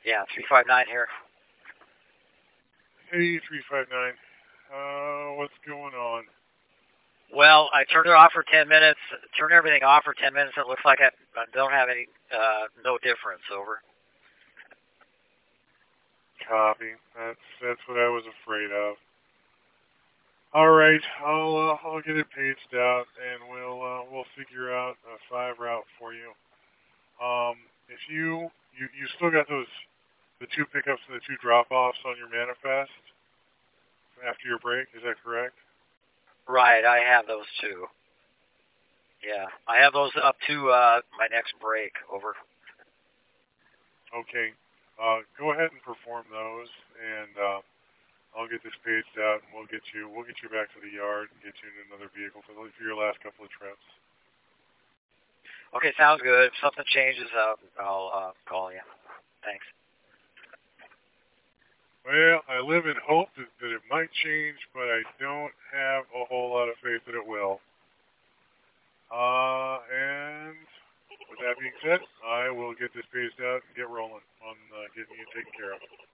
Yeah, 359 here. Hey, 359. What's going on? Well, I turned it off for 10 minutes. Turned everything off for 10 minutes. It looks like I don't have any, no difference. Over. Copy. That's what I was afraid of. All right, I'll get it paged out, and we'll figure out a 5 route for you. If you still got the two pickups and the two drop offs on your manifest after your break, is that correct? Right, I have those two. Yeah, I have those up to my next break. Over. Okay. Go ahead and perform those, and I'll get this paged out, and we'll get you back to the yard and get you in another vehicle for your last couple of trips. Okay, sounds good. If something changes, I'll call you. Thanks. Well, I live in hope that it might change, but I don't have a whole lot of faith that it will. And with that being said, I will get this paged out and get rolling on getting you taken care of.